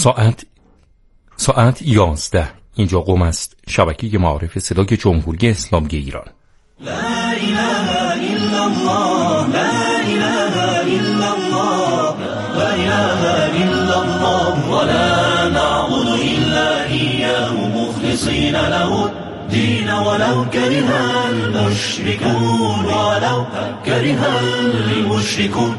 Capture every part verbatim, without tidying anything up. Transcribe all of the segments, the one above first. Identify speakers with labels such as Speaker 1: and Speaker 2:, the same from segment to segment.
Speaker 1: ساعت ساعت یازده. اینجا قم است، شبکه معارف صدای جمهوری اسلامی ایران.
Speaker 2: لا اله الا الله، لا اله الا الله، لا اله الا الله، ولا نعبد الا اياه مخلصين له الدين ولو كره المشركون، ولو كره المشركون.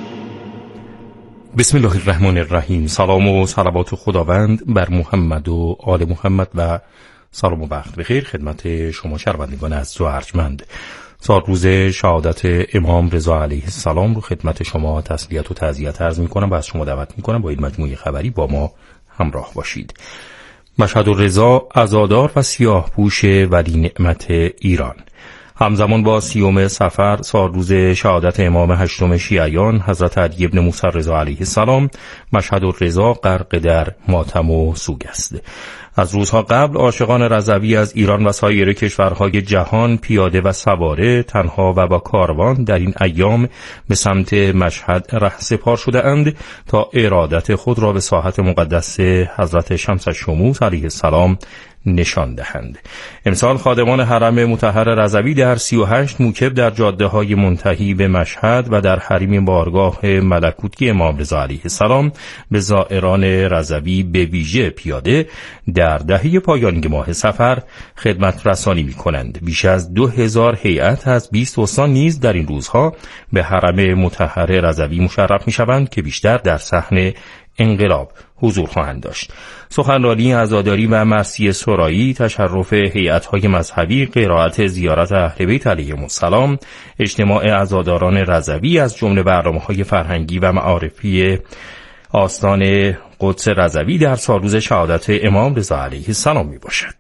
Speaker 1: بسم الله الرحمن الرحیم. سلام و صلوات خداوند بر محمد و آل محمد و سلام و وقت بخیر خدمت شما شنوندگان عزیز و ارجمند. سال روز شهادت امام رضا علیه السلام رو خدمت شما تسلیت و تعزیت عرض می‌کنم و از شما دعوت می‌کنم با این مجموعه خبری با ما همراه باشید. مشهد الرضا عزادار و سیاه‌پوش ولی نعمت ایران. همزمان با سیوم صفر سال روز شهادت امام هشتم شیعیان حضرت علی ابن موسی رضا علیه السلام، مشهد الرضا غرق در ماتم و سوگ است. از روزها قبل عاشقان رضوی از ایران و سایر کشورهای جهان پیاده و سواره، تنها و با کاروان در این ایام به سمت مشهد رهسپار شده اند تا ارادت خود را به ساحت مقدس حضرت شمس الشموس علیه السلام نشان دهند. امسال خادمان حرم مطهر رضوی در سی و هشت موکب در جاده های منتهی به مشهد و در حریم بارگاه ملکوتی امام رضا علیه السلام به زائران رضوی به ویژه پیاده در دهه پایانی ماه صفر خدمت رسانی می کنند. بیش از دو هزار هیئت از بیست استان نیز در این روزها به حرم مطهر رضوی مشرف می شوند که بیشتر در صحن انقلاب حضور خواهند داشت. سخنرانی عزاداری و مرثیه سرایی، تشرف هیئت‌های مذهبی، قرائت زیارت اهل بیت علیهم السلام، اجتماع عزاداران رضوی از جمله برنامه‌های فرهنگی و معارفی آستان قدس رضوی در سالروز شهادت امام رضا علیه السلام می باشد.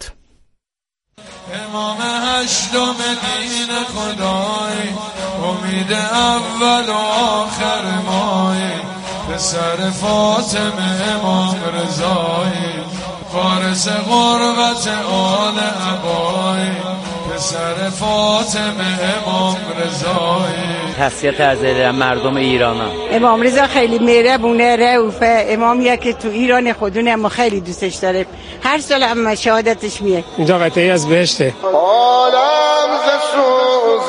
Speaker 3: امام هشتم دین خدای، امید اول و آخر مای، پسر فاطمه امام رضایی، فارس غربت آل عبایی، پسر فاطمه امام رضایی.
Speaker 4: تسلیت از مردم ایران.
Speaker 5: امام رضا خیلی مهربونه، رئوفه، امامیه که تو ایران خودونه ما خیلی دوستش داره. هر سال هم شهادتش میه.
Speaker 6: اینجا قطعی از بهشته.
Speaker 7: عالم ز سوز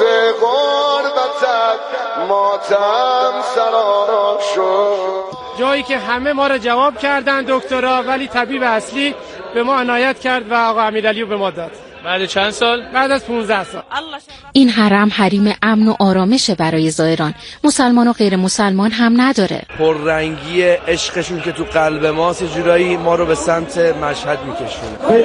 Speaker 7: غربتت ماتم سرارا شد.
Speaker 6: جایی که همه ما را جواب کردن دکترا، ولی طبیب اصلی به ما عنایت کرد و آقا امیرعلی رو به ما داد.
Speaker 8: بعد چند سال؟
Speaker 6: بعد از پانزده سال.
Speaker 9: این حرم حریم امن و آرامشه برای زائران، مسلمان و غیر مسلمان هم نداره.
Speaker 10: پررنگی عشقشون که تو قلب ماست جورایی ما رو به سمت مشهد میکشونه.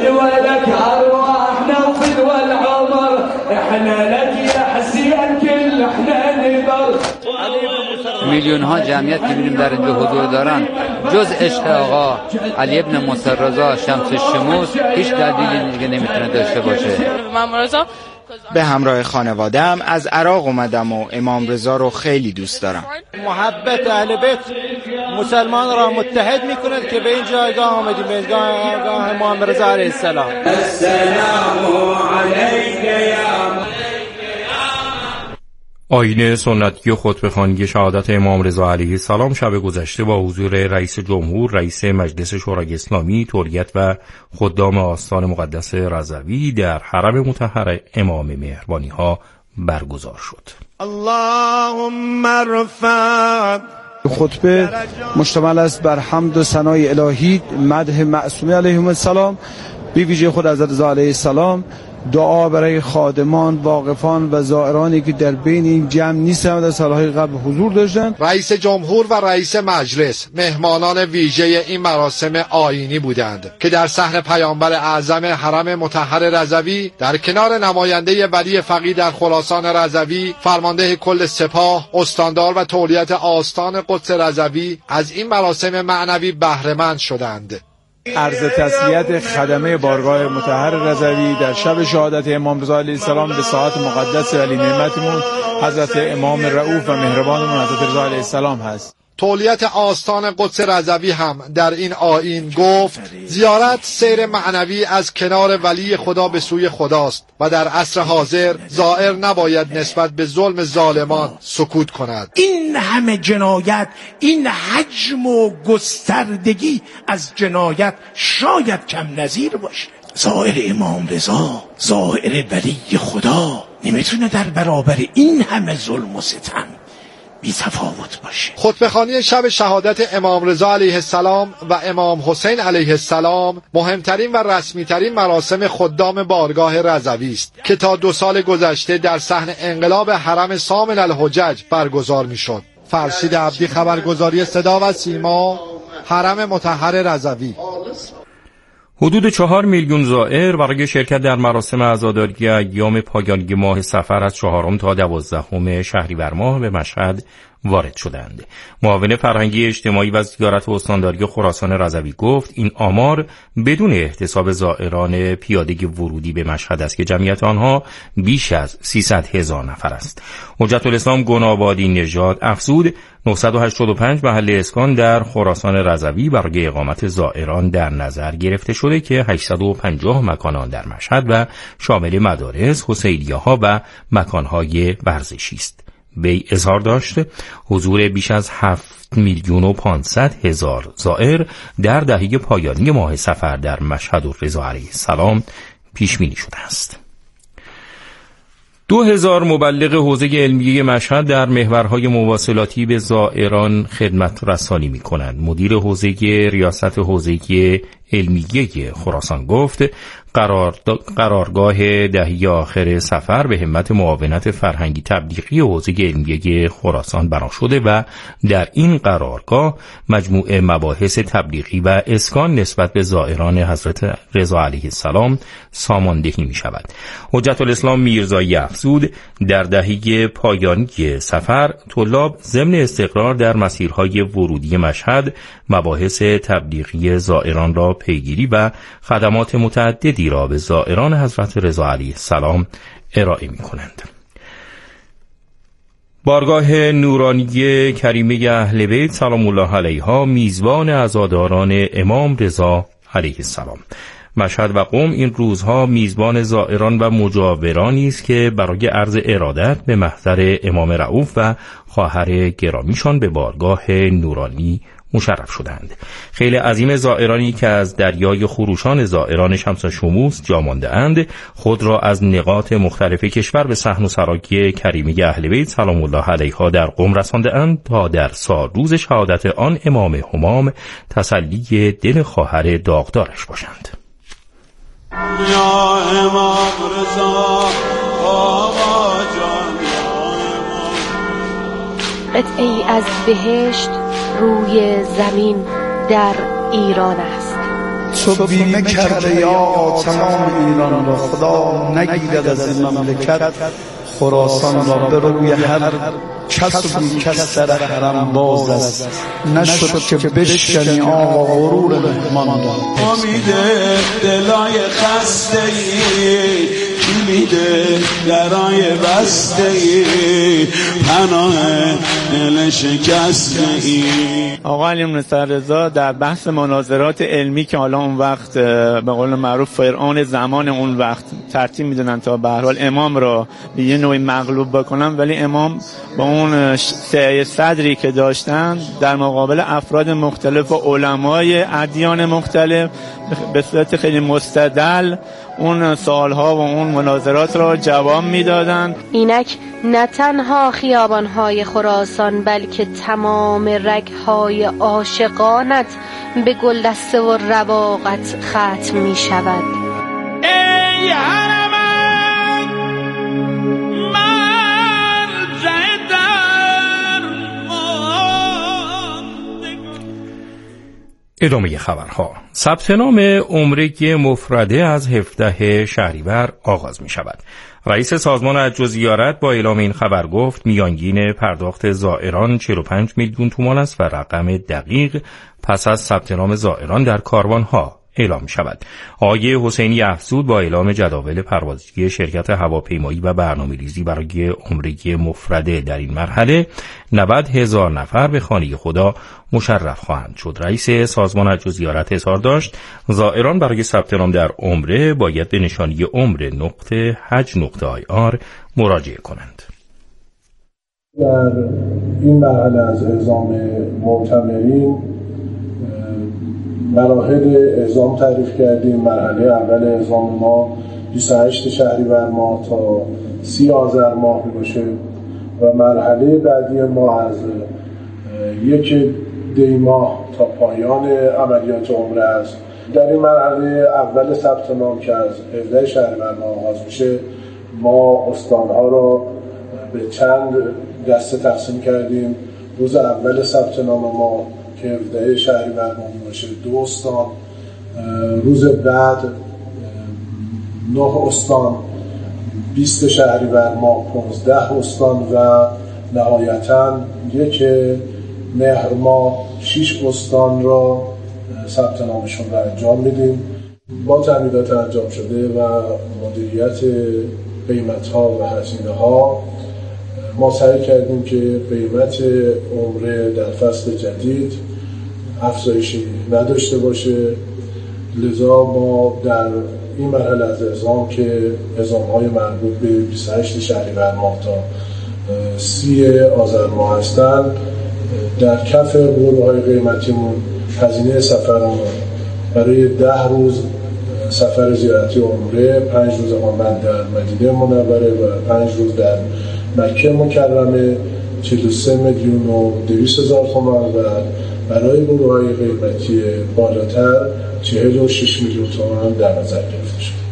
Speaker 4: میلیون ها جمعیت که می‌بینیم در اینجا حضور دارن، جز عشق آقا علی ابن موسی رضا شمس الشموس هیچ دلیلی دیگه نمیتونه داشته باشه.
Speaker 11: به همراه خانواده‌ام از عراق اومدم و امام رضا رو خیلی دوست دارم.
Speaker 12: محبت اهل بیت مسلمان را متحد می‌کند که به این جایگاه آمدیم، به جایگاه امام رضا علیه السلام.
Speaker 2: السلام علیک یا
Speaker 1: آیین سنتی خطبه‌خوانی شهادت امام رضا علیه السلام شب گذشته با حضور رئیس جمهور، رئیس مجلس شورای اسلامی، طوریت و خدام آستان مقدس رضوی در حرم مطهر امام مهربانی ها برگزار شد.
Speaker 7: اللهم ارفع.
Speaker 13: خطبه مشتمل است بر حمد و ثنای الهی، مدح معصومین علیهم السلام، بی ویژه خود حضرت رضا علیه السلام، دعا برای خادمان، واقفان و زائرانی که در بین این جمع نیستند و در سالهای قبل حضور داشتند.
Speaker 14: رئیس جمهور و رئیس مجلس مهمانان ویژه این مراسم آیینی بودند که در صحن پیامبر اعظم حرم مطهر رضوی در کنار نماینده ولی فقیه در خراسان رضوی، فرمانده کل سپاه، استاندار و تولیت آستان قدس رضوی از این مراسم معنوی بهره مند شدند.
Speaker 13: عرض تسلیت خدمه بارگاه مطهر رضوی در شب شهادت امام رضا علیه السلام به ساعت مقدس ولی نعمتمون حضرت امام رؤوف و مهربانمون حضرت رضا علیه السلام هست.
Speaker 14: تولیت آستان قدس رضوی هم در این آیین گفت زیارت سیر معنوی از کنار ولی خدا به سوی خداست و در عصر حاضر زائر نباید نسبت به ظلم ظالمان سکوت کند.
Speaker 8: این همه جنایت، این حجم و گستردگی از جنایت شاید کم نظیر باشه. زائر امام رضا، زائر ولی خدا نمیتونه در برابر این همه ظلم و ستم بی تفاوت باشه.
Speaker 14: خطبه‌خوانی شب شهادت امام رضا علیه السلام و امام حسین علیه السلام مهمترین و رسمیترین مراسم خدام بارگاه رضوی است که تا دو سال گذشته در صحن انقلاب حرم سامن الحجج برگزار میشد. فرشید عبدی، خبرگزاری صدا و سیما، حرم مطهر رضوی.
Speaker 1: حدود چهار میلیون زائر برای شرکت در مراسم عزاداری ایام پایانی ماه صفر از چهارم تا دوازدهم شهریور ماه به مشهد وارد شدند. معاون فرهنگی اجتماعی و زیارت استانداری خراسان رضوی گفت این آمار بدون احتساب زائران پیاده ورودی به مشهد است که جمعیت آنها بیش از سیصد هزار نفر است. حجت الاسلام گنابادی نژاد افزود نهصد و هشتاد و پنج محل اسکان در خراسان رضوی برای اقامت زائران در نظر گرفته شده که هشتصد و پنجاه مکان آن در مشهد و شامل مدارس، حسینیه‌ها و مکان‌های ورزشی است. وی اظهار داشت حضور بیش از هفت میلیون و پانصد هزار زائر در دهه پایانی ماه صفر در مشهد و رضا علیه السلام پیش بینی شده است. دو هزار مبلغ حوزه علمیه مشهد در محورهای مواصلاتی به زائران خدمت رسانی می کنند. مدیر حوزه ریاست حوزه علمیه خراسان گفت قرار قرارگاه دهه آخر صفر به همت معاونت فرهنگی تبلیغی حوزه علمیه خراسان بنا شده و در این قرارگاه مجموعه مباحث تبلیغی و اسکان نسبت به زائران حضرت رضا علیه السلام ساماندهی می شود. حجت الاسلام میرزایی افزود در دهه پایانی صفر طلاب ضمن استقرار در مسیرهای ورودی مشهد مباحث تبلیغی زائران را پیگیری و خدمات متعددی را به زائران حضرت رضا علیه السلام ارائه می کنند. بارگاه نورانی کریمه اهل بیت سلام الله علیها میزبان عزاداران امام رضا علیه السلام. مشهد و قم این روزها میزبان زائران و مجاورانی است که برای عرض ارادت به محضر امام رؤوف و خواهر گرامیشان به بارگاه نورانی مشرف شدند. خیلی عظیم زائرانی که از دریای خروشان زائران شمس شموس جا مانده اند خود را از نقاط مختلف کشور به صحن و سرای کریمه اهل بیت سلام الله علیها در قم رسانده اند تا در سال روز شهادت آن امام همام تسلی دل خواهر داغدارش باشند.
Speaker 2: یا امام رضا بابا جان،
Speaker 15: قطعی از بهشت روی زمین در ایران است.
Speaker 16: تو بیمه کرده یا تمام ایران را، خدا نگیرد از این مملکت خراسان را. به روی هر کس و بی کس در حرم باز است، نشد که بشکنی آقا غرور مهمان را.
Speaker 2: امید دلای خسته ای، کلیده درای بسته ای، پناه دل شکسته ای.
Speaker 12: آقا علی نصر رضا در بحث مناظرات علمی که حالا اون وقت به قول معروف فرعون زمان اون وقت ترتیب میدونن تا به هر حال امام را به یه نوعی مغلوب بکنن، ولی امام با اون سعی صدری که داشتن در مقابل افراد مختلف و علمای ادیان مختلف به صورت خیلی مستدل اون سوالها و اون مناظرات را جواب میدادن.
Speaker 15: اینک نه تنها خیابانهای خراسان بلکه تمام رگهای عاشقانت به گلدسته و رواقت ختم می شود.
Speaker 2: ای حرمت مرجع در
Speaker 1: ادامه خبرها. ثبت نام عمره مفرده از هفدهم شهریور آغاز می شود. رئیس سازمان حج و زیارت با اعلام این خبر گفت میانگین پرداخت زائران چهل و پنج میلیون تومان است و رقم دقیق پس از ثبت نام زائران در کاروانها اعلام شود. آقای حسینی افزود با اعلام جداول پروازی شرکت هواپیمایی و برنامه‌ریزی برای عمره مفرده در این مرحله نود هزار نفر به خانه خدا مشرف خواهند شد. رئیس سازمان حج و زیارت اظهار داشت زائران برای ثبت نام در عمره باید به نشانی عمره نقطه حج نقطه آی آر مراجعه کنند.
Speaker 17: در این مرحله از اعزام معتمرین مراحل اعزام تعریف کردیم. مرحله اول اعزام ما بیست و هشت شهریور ماه تا سی آذر ماه باشه و مرحله بعدی ما از یک دی ماه تا پایان عملیات عمره است. در این مرحله اول ثبت نام که از هفده شهریور ماه آغاز میشه، ما استانها را به چند دسته تقسیم کردیم. روز اول ثبت نام ما که هفده شهریور ماه باشه دو استان، روز بعد نه استان، بیست شهریور ماه پانزده استان و نهایتاً یک مهر ماه شش استان را ثبت نامشون را انجام میدیم. با تعمیدات انجام شده و مدیریت قیمت ها و هزینه ها ما سعی کردیم که قیمت عمره در فصل جدید افزایشی نداشته باشه. لذا ما در این مرحله از اعزام که اعزام های مربوط به بیست و هشت شهریور ماه تا سی آذر ماه هستند، در کف گروه‌های قیمتیمون هزینه سفرمون برای ده روز سفر زیارتی عمره، پنج روز اقامت در مدینه منوره و پنج روز در مکه مکرمه چهل و سه میلیون و دویست هزار تومان و برای گروه‌های قیمتی بالاتر چهل و شش میلیون تومان در نظر گرفته شد.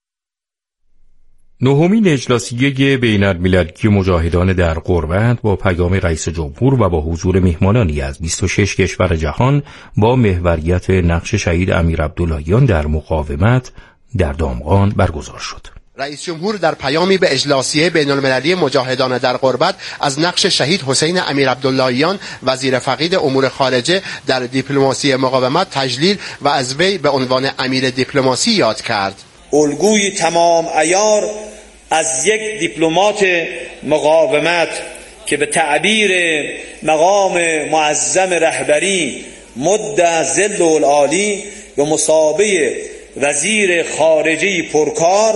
Speaker 1: نهمین اجلاسیه بین‌المللی مجاهدان در غربت با پیام رئیس جمهور و با حضور مهمانانی از بیست و شش کشور جهان با محوریت نقش شهید امیر عبداللهیان در مقاومت در دامغان برگزار شد.
Speaker 18: رئیس جمهور در پیامی به اجلاسیه بین‌المللی مجاهدان در غربت از نقش شهید حسین امیر عبداللهیان وزیر فقید امور خارجه در دیپلماسی مقاومت تجلیل و از وی به عنوان امیر دیپلماسی یاد کرد.
Speaker 19: الگوی تمام عیار از یک دیپلمات مقاومت که به تعبیر مقام معظم رهبری مد ظل العالی و مثابه وزیر خارجه پرکار،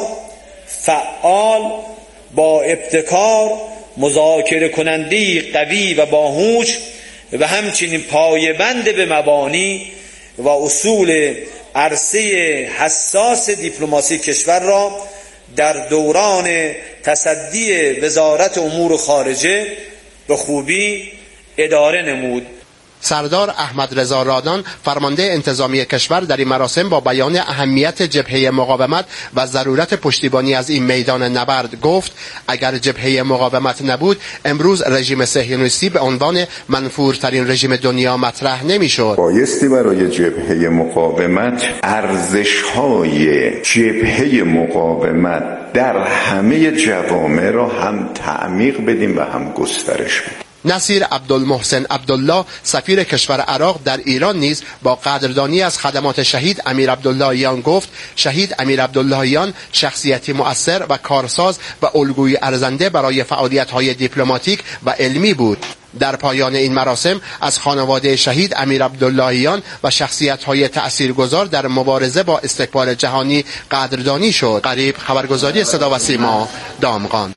Speaker 19: فعال، با ابتکار، مذاکره کننده قوی و باهوش و همچنین پایبند به مبانی و اصول عرصه حساس دیپلماسی کشور را در دوران تصدی وزارت امور خارجه به خوبی اداره نمود.
Speaker 18: سردار احمد رضا رادان فرمانده انتظامی کشور در این مراسم با بیان اهمیت جبهه مقاومت و ضرورت پشتیبانی از این میدان نبرد گفت اگر جبهه مقاومت نبود امروز رژیم صهیونیستی به عنوان منفورترین رژیم دنیا مطرح نمیشد.
Speaker 20: بایستی برای جبهه مقاومت ارزش‌های جبهه مقاومت در همه جوامع را هم تعمیق بدیم و هم گسترش بدیم.
Speaker 18: نصیر عبدالمحسن عبدالله سفیر کشور عراق در ایران نیز با قدردانی از خدمات شهید امیر عبداللهیان گفت شهید امیر عبداللهیان شخصیتی مؤثر و کارساز و الگوی ارزنده برای فعالیت‌های دیپلماتیک و علمی بود. در پایان این مراسم از خانواده شهید امیر عبداللهیان و شخصیت‌های تأثیرگذار در مبارزه با استکبار جهانی قدردانی شد. قریب خبرگزاری صدا و سیما، دامغان.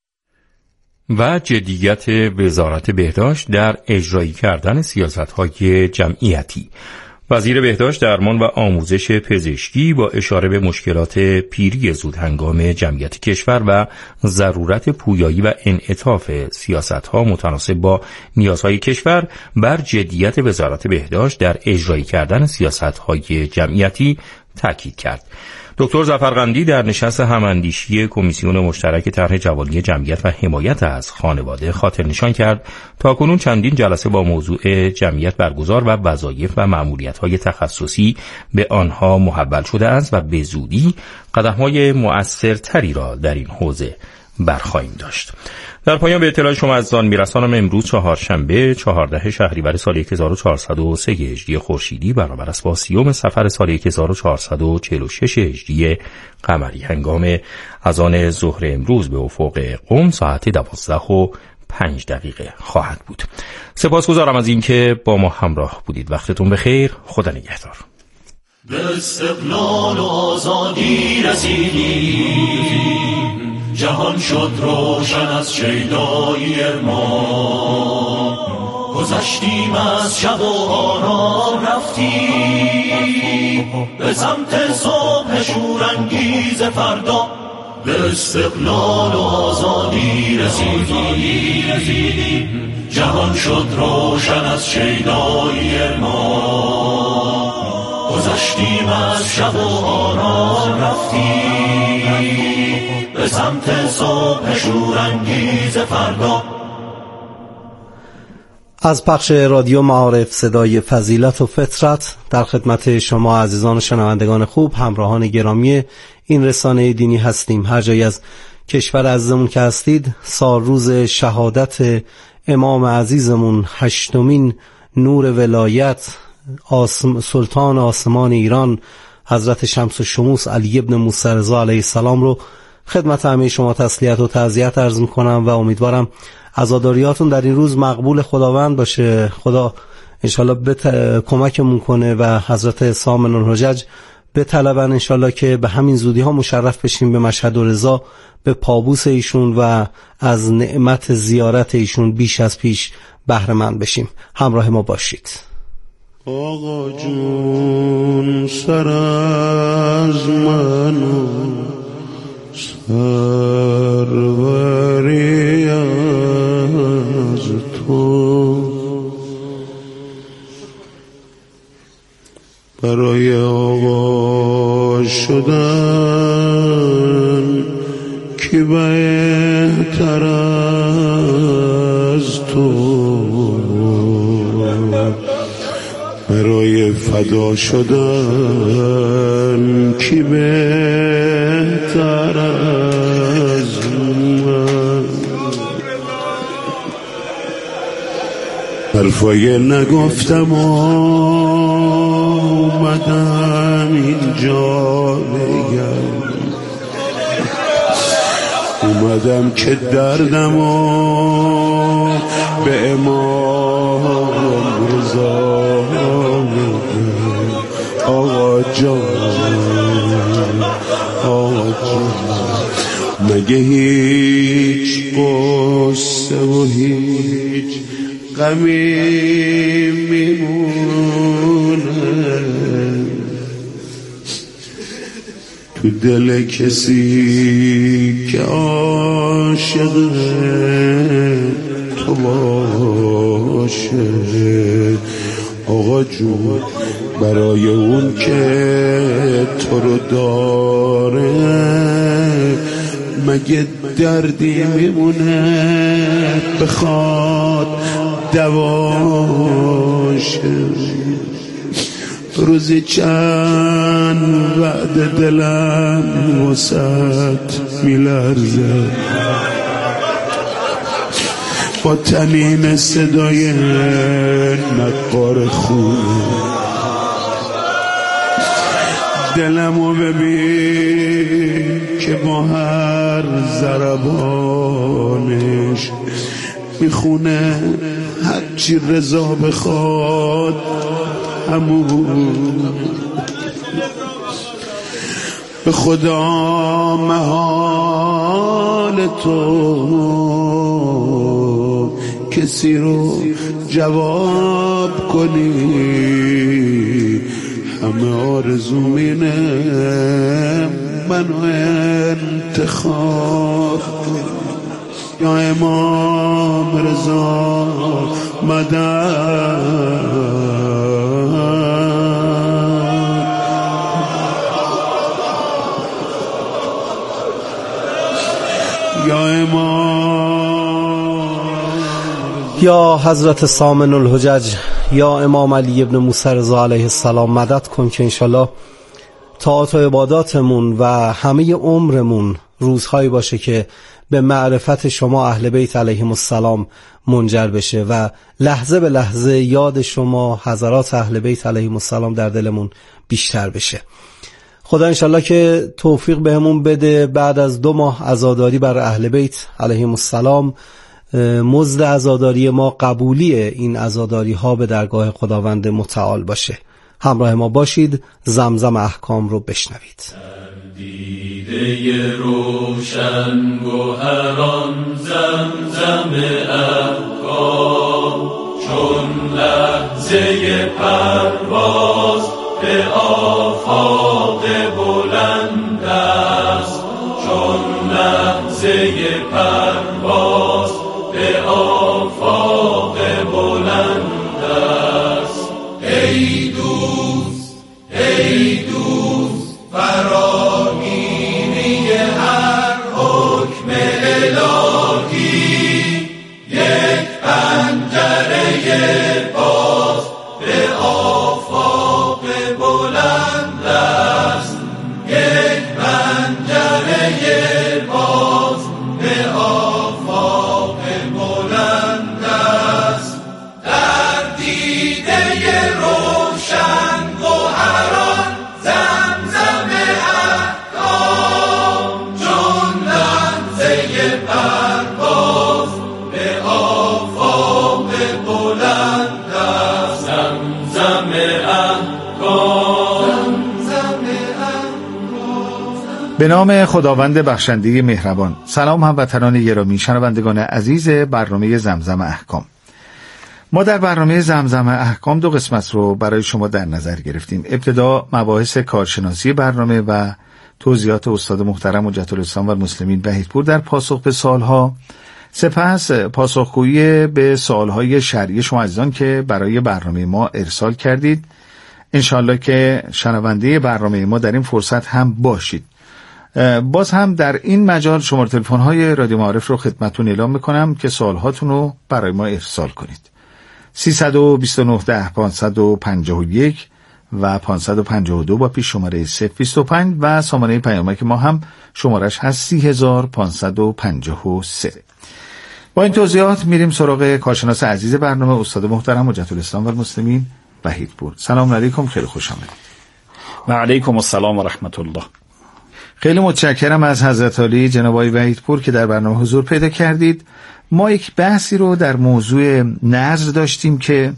Speaker 1: و جدیت وزارت بهداشت در اجرایی کردن سیاست‌های جمعیتی. وزیر بهداشت، درمان و آموزش پزشکی با اشاره به مشکلات پیری زودهنگام جمعیت کشور و ضرورت پویایی و انعطاف سیاست‌ها متناسب با نیازهای کشور بر جدیت وزارت بهداشت در اجرایی کردن سیاست‌های جمعیتی تاکید کرد. دکتر ظفرقندی در نشست هماندیشی کمیسیون مشترک طرح جوانی جمعیت و حمایت از خانواده خاطر نشان کرد تاکنون چندین جلسه با موضوع جمعیت برگزار و وظایف و مأموریت‌های تخصصی به آنها محول شده است و به زودی قدم‌های مؤثرتری را در این حوزه برخواهیم داشت. در پایان به اطلاع شما عزیزان میرسانم امروز چهارشنبه چهاردهم شهریور سال هزار و چهارصد و سه هجری خورشیدی برابر است با سیوم صفر سال هزار و چهارصد و چهل و شش هجری قمری. هنگام اذان ظهر امروز به افق قم ساعت دوازده و پنج دقیقه خواهد بود. سپاسگزارم از اینکه با ما همراه بودید. وقتتون بخیر. خدا نگهدار.
Speaker 2: به استقلال و آزادی رسیدیم، جهان شد روشن از شیدایی ما، گذشتیم از شب و آرام رفتیم به سمت صبح شورانگیز فردا. به استقلال و آزادی رسیدیم، جهان شد روشن از شیدایی ما، گذشتیم از شب و آرام رفتیم به سمت صبح شورانگیز فردا.
Speaker 21: از پخش رادیو معارف صدای فضیلت و فطرت در خدمت شما عزیزان و شنوندگان خوب، همراهان گرامی این رسانه دینی هستیم. هر جایی از کشور عزیزمون که هستید، سال روز شهادت امام عزیزمون، هشتمین نور ولایت، آسم سلطان آسمان ایران حضرت شمس الشموس علی ابن موسی رضا علیه السلام رو خدمت همه شما تسلیت و تعزیت عرض میکنم و امیدوارم عزاداریاتون در این روز مقبول خداوند باشه. خدا انشالله بت... کمکمون کنه و حضرت سامن الحجج بطلبن انشالله که به همین زودی ها مشرف بشیم به مشهد و رضا، به پابوس ایشون و از نعمت زیارت ایشون بیش از پیش بهره مند بشیم. همراه ما باشید.
Speaker 2: آقا جون سر از منو سروری از تو، برای آقا شدن کی بهتر از تو، برای فدا شدن کی بهتر از من. حرفای نگفتم آمدم اینجا بگم، اومدم که دردم و به امام رضا آقا جان، آقا جان، مگه هیچ قصه و هیچ غمی میمونه تو دل کسی که عاشق تو باشه؟ آقا جون، برای اون که تو رو داره مگه دردی میمونه بخواد دواشه؟ روزی چند وعده دلم وسط میلرزه، با تنین صدای نقار خونه دلمو ببین که با هر ضربانش میخونه هرچی رضا بخواد همون. به خدا محال تو کسی رو جواب کنی، همه آرزو اینه منو انتخاب کنی. یا امام رضا مدد، یا امام،
Speaker 21: یا حضرت سامن الحجج، یا امام علی ابن موسی رضا علیه السلام مدد کن که انشالله طاعات و عباداتمون و همه عمرمون روزهایی باشه که به معرفت شما اهل بیت علیهم السلام منجر بشه و لحظه به لحظه یاد شما حضرات اهل بیت علیهم السلام در دلمون بیشتر بشه. خدا انشالله که توفیق بهمون بده بعد از دو ماه عزاداری بر اهل بیت علیهم السلام مزد عزاداری ما قبولی این عزاداری ها به درگاه خداوند متعال باشه. همراه ما باشید، زمزم احکام رو بشنوید.
Speaker 3: دیده روشن گوهران زمزم احکام، چون لحظه پرواز به آفاق بلند است، چون لحظه پرواز به آفاق بلند است. ای دوست ای دوست فراگیری هر حکم الهی، یک پنجره باز به آفاق بلند است، یک پنجره باز به آفاق بلند است. در دیده روشن گوهران زمزم احکام، چون لحظه پرواز به آفاق بلند است. زمزم احکام، زمزم احکام.
Speaker 22: به نام خداوند بخشنده مهربان. سلام هموطنان گرامی، شنوندگان عزیز برنامه زمزم احکام. ما در برنامه زمزم احکام دو قسمت رو برای شما در نظر گرفتیم. ابتدا مباحث کارشناسی برنامه و توضیحات استاد محترم حجت الاسلام و المسلمین وحیدپور در پاسخ به سوالها، سپس پاسخگویی به سوالهای شرعی شما عزیزان که برای برنامه ما ارسال کردید. انشالله که شنونده برنامه ما در این فرصت هم باشید. باز هم در این مجال شماره تلفن‌های رادیو معارف رو خدمتتون اعلام می‌کنم که سوالهاتون رو برای ما ارسال کنید. سیصد و بیست و نه ده پانصد و پنجاه و یک و پانصد و پنجاه و دو با پیش شماره صفر بیست و پنج و سامانه پیامک ما هم شمارش هست سی هزار پانصد و پنجاه و سه. با این توضیحات میریم سراغ کارشناس عزیز برنامه استاد محترم حجت الاسلام و المسلمین وحیدپور. سلام علیکم، خیلی خوش آمدید.
Speaker 23: و علیکم السلام و رحمت الله.
Speaker 22: خیلی متشکرم از حضرت عالی جناب آقای وحیدپور که در برنامه حضور پیدا کردید. ما یک بحثی رو در موضوع نذر داشتیم که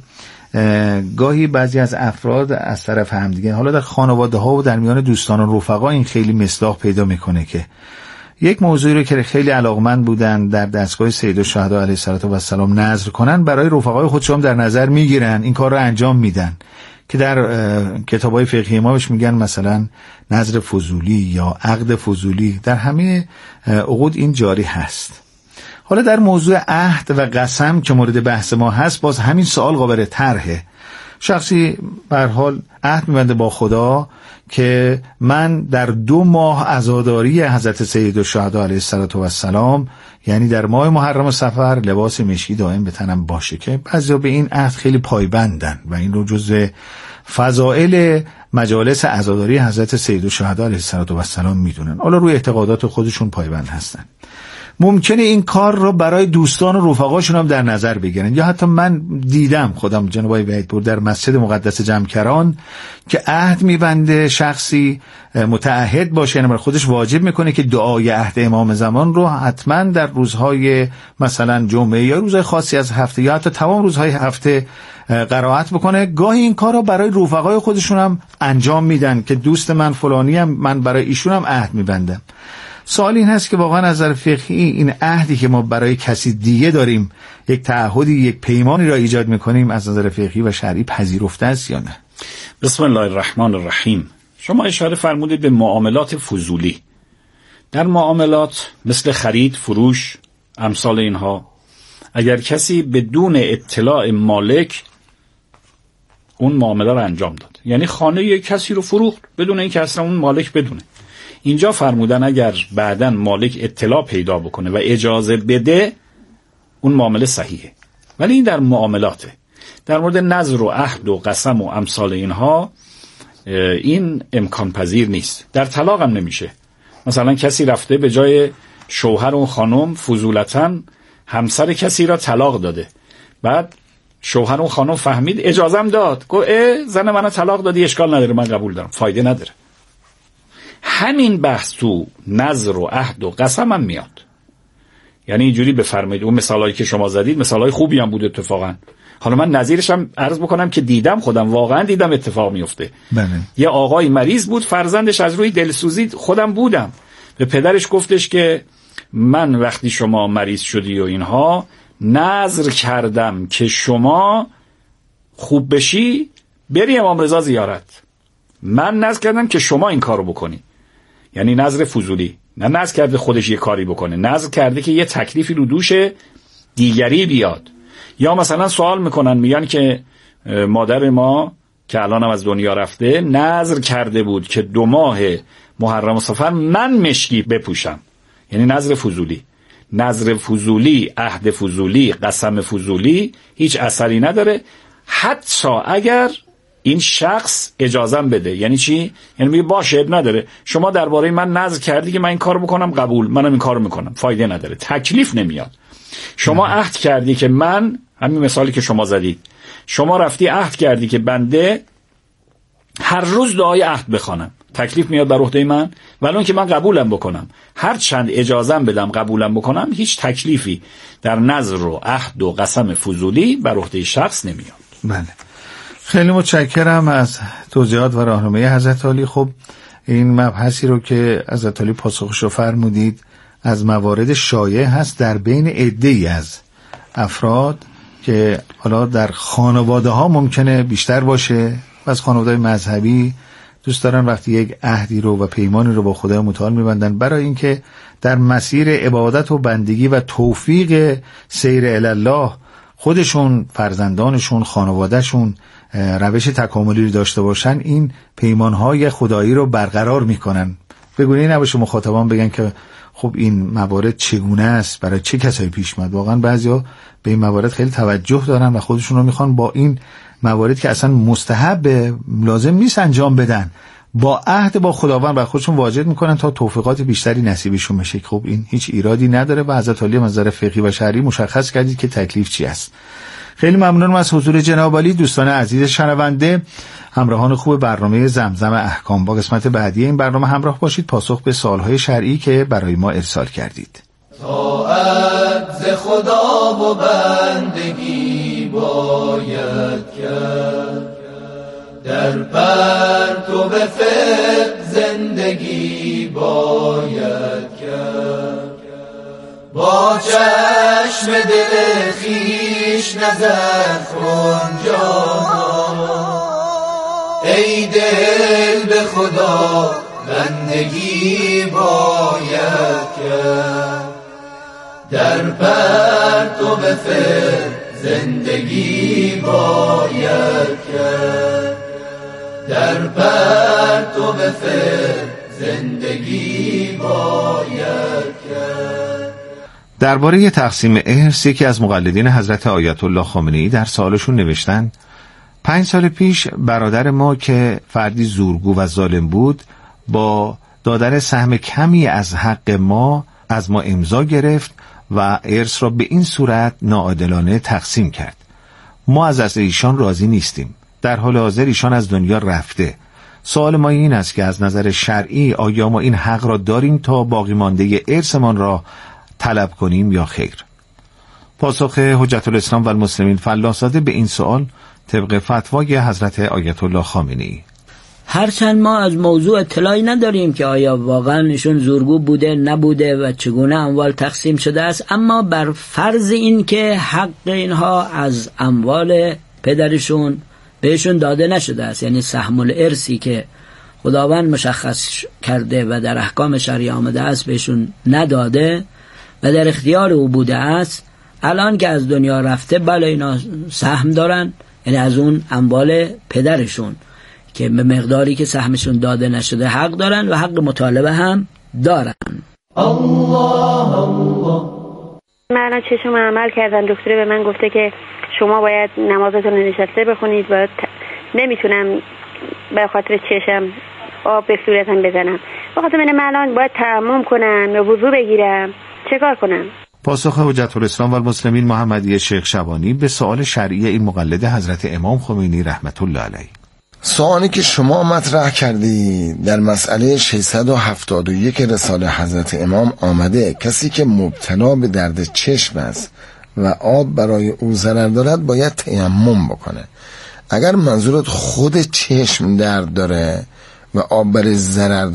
Speaker 22: گاهی بعضی از افراد از طرف همدیگه، حالا در خانواده ها و در میان دوستان و رفقا، این خیلی مصداق پیدا میکنه که یک موضوعی رو که خیلی علاقمند بودن در دستگاه سیدالشهدا علیه السلام نذر کنن، برای رفقای خودشون در نظر میگیرن، این کار رو انجام میدن که در کتاب‌های فقهی ما بهش میگن مثلا نذر فضولی یا عقد فضولی. در همه عقود این جاری هست. حالا در موضوع عهد و قسم که مورد بحث ما هست، باز همین سوال قابل طرحه. شخصی به هر حال عهد می‌بنده با خدا که من در دو ماه عزاداری حضرت سیدالشهدا علیه السلام، یعنی در ماه محرم و صفر، لباس مشکی دائم به تنم باشه، که بعضیا به این عهد خیلی پایبندن و این رو جزء فضائل مجالس عزاداری حضرت سیدالشهدا علیه السلام میدونن. حالا روی اعتقادات خودشون پایبند هستن. ممکنه این کار رو برای دوستان و رفقاشون هم در نظر بگیرن، یا حتی من دیدم خودم جناب آقای وحیدپور در مسجد مقدس جمکران که عهد میبنده، شخصی متعهد باشه، یعنی خودش واجب میکنه که دعای عهد امام زمان رو حتما در روزهای مثلا جمعه یا روزهای خاصی از هفته یا حتی تمام روزهای هفته قرائت بکنه. گاهی این کار رو برای رفقای خودشون هم انجام میدن که دوست من فلانی هم من برای ایشون هم عهد میبندم. سوال این هست که واقعا از نظر فقهی این عهدی که ما برای کسی دیگه داریم، یک تعهدی، یک پیمانی را ایجاد میکنیم، از نظر فقهی و شرعی پذیرفته است یا نه؟
Speaker 23: بسم الله الرحمن الرحیم. شما اشاره فرمودید به معاملات فضولی. در معاملات مثل خرید، فروش، امثال اینها، اگر کسی بدون اطلاع مالک اون معامله رو انجام داد، یعنی خانه یک کسی رو فروخت بدون اینکه اصلا اون مالک بدونه، اینجا فرمودن اگر بعداً مالک اطلاع پیدا بکنه و اجازه بده اون معامله صحیحه. ولی این در معاملاته. در مورد نذر و عهد و قسم و امثال اینها این امکان پذیر نیست. در طلاق هم نمیشه. مثلا کسی رفته به جای شوهر اون خانم فضولتاً همسر کسی را طلاق داده. بعد شوهر اون خانم فهمید، اجازم داد، گفت اه زن منو طلاق دادی، اشکال نداره، من قبول دارم، فایده نداره. همین بحث تو نذر و عهد و قسم هم میاد. یعنی اینجوری بفرمایید اون مثالایی که شما زدید مثالای خوبی هم بود اتفاقا. حالا من نظیرش هم عرض بکنم که دیدم، خودم واقعا دیدم اتفاق میفته.
Speaker 22: بله.
Speaker 23: یه آقای مریض بود، فرزندش از روی دلسوزی، خودم بودم، به پدرش گفتش که من وقتی شما مریض شدی و اینها نذر کردم که شما خوب بشی بری امام رضا زیارت. من نذر کردم که شما این کارو بکنی. یعنی نذر فضولی، نه نذر کرده خودش یه کاری بکنه، نذر کرده که یه تکلیفی رو دوش دیگری بیاد. یا مثلا سوال میکنن، میگن که مادر ما که الان هم از دنیا رفته نذر کرده بود که دو ماه محرم و صفر من مشکی بپوشم. یعنی نذر فضولی. نذر فضولی، عهد فضولی، قسم فضولی هیچ اثری نداره، حتی اگر این شخص اجازم بده. یعنی چی؟ یعنی میگه باشه اب نداره، شما درباره من نذر کردی که من این کارو بکنم، قبول، منم این کارو میکنم، فایده نداره، تکلیف نمیاد. شما عهد کردی که من، همین مثالی که شما زدید، شما رفتی عهد کردی که بنده هر روز دعای عهد بخوانم، تکلیف میاد بر عهده من، ولون که من قبولم بکنم، هر چند اجازم بدم قبولم بکنم، هیچ تکلیفی در نذر و عهد و قسم فضولی بر عهده شخص نمیاد.
Speaker 22: بله، خیلی متشکرم از توضیحات و راهنمایی حضرت عالی. خب این مبحثی رو که حضرت عالی پاسخش رو فرمودید از موارد شایع هست در بین عده‌ای از افراد که حالا در خانواده ها ممکنه بیشتر باشه و از خانواده مذهبی دوست دارن وقتی یک عهدی رو و پیمانی رو با خدای متعال می‌بندن برای اینکه در مسیر عبادت و بندگی و توفیق سیر الله خودشون، فرزندانشون، خانوادهشون روش تکاملی رو داشته باشن، این پیمانهای خدایی رو برقرار میکنن. بگونه نباشه مخاطبان بگن که خب این موارد چگونه است، برای چه کسایی پیش میاد. واقعا بعضیا به این موارد خیلی توجه دارن و خودشون رو میخوان با این موارد که اصلا مستحب لازم نیست انجام بدن، با عهد با خداوند و خودشون واجد میکنن تا توفیقات بیشتری نصیبشون بشه. خب این هیچ ایرادی نداره و حضرت عالی از نظر فقهی و شرعی مشخص کردید که تکلیف چی است. خیلی ممنونم از حضور جناب عالی. دوستان عزیز شنونده، همراهان خوب برنامه زمزم احکام، با قسمت بعدی این برنامه همراه باشید، پاسخ به سوالهای شرعی که برای ما ارسال کردید.
Speaker 3: طاعت ز خدا و بندگی باید کرد، در پرتو فقه زندگی باید کرد، با چشم دل خویش نظر کن جانا، ای دل به خدا بندگی باید کرد، در پرتو فقه زندگی باید کرد، در پرتو فقه زندگی باید کرد.
Speaker 22: درباره تقسیم ارث یکی از مقلدین حضرت آیت الله خامنه‌ای در سوالشون نوشتن: پنج سال پیش برادر ما که فردی زورگو و ظالم بود با دادن سهم کمی از حق ما از ما امضا گرفت و ارث را به این صورت ناعادلانه تقسیم کرد. ما از از ایشان راضی نیستیم. در حال حاضر ایشان از دنیا رفته. سوال ما این است که از نظر شرعی آیا ما این حق را داریم تا باقی مانده ارثمان را طلب کنیم یا خیر؟ پاسخ حجت الاسلام و المسلمین فلاح‌زاده به این سوال طبق فتوای حضرت آیت الله خامنه‌ای:
Speaker 5: هرچند ما از موضوع اطلاعی نداریم که آیا واقعا ایشون زورگو بوده نبوده و چگونه اموال تقسیم شده است، اما بر فرض این که حق اینها از اموال پدرشون بهشون داده نشده است، یعنی سهم الارثی که خداوند مشخص کرده و در احکام شرعی آمده است بهشون نداده و در اختیار او بوده است، الان که از دنیا رفته بله اینا سهم دارن، یعنی از اون اموال پدرشون که به مقداری که سهمشون داده نشده حق دارن و حق مطالبه هم دارن.
Speaker 3: الله الله.
Speaker 6: من چشم عمل کردن، دکتر به من گفته که شما باید نمازتون رو نشسته بخونید و ت... نمیتونم به خاطر چشم آب به صورتم بزنم. بخاطر من الان باید تیمم کنم یا وضو بگیرم، چه کار کنم؟
Speaker 22: پاسخ حجت الاسلام و المسلمین محمدی شیخ شبانی به سوال شرعی این مقلد حضرت امام خمینی رحمت الله علیه.
Speaker 4: سوالی که شما مطرح کردی در مسئله ششصد و هفتاد و یک رساله حضرت امام آمده کسی که مبتلا به درد چشم است و آب برای او ضرر دارد باید تیمم بکنه. اگر منظورت خود چشم درد داره و آب برای ضرر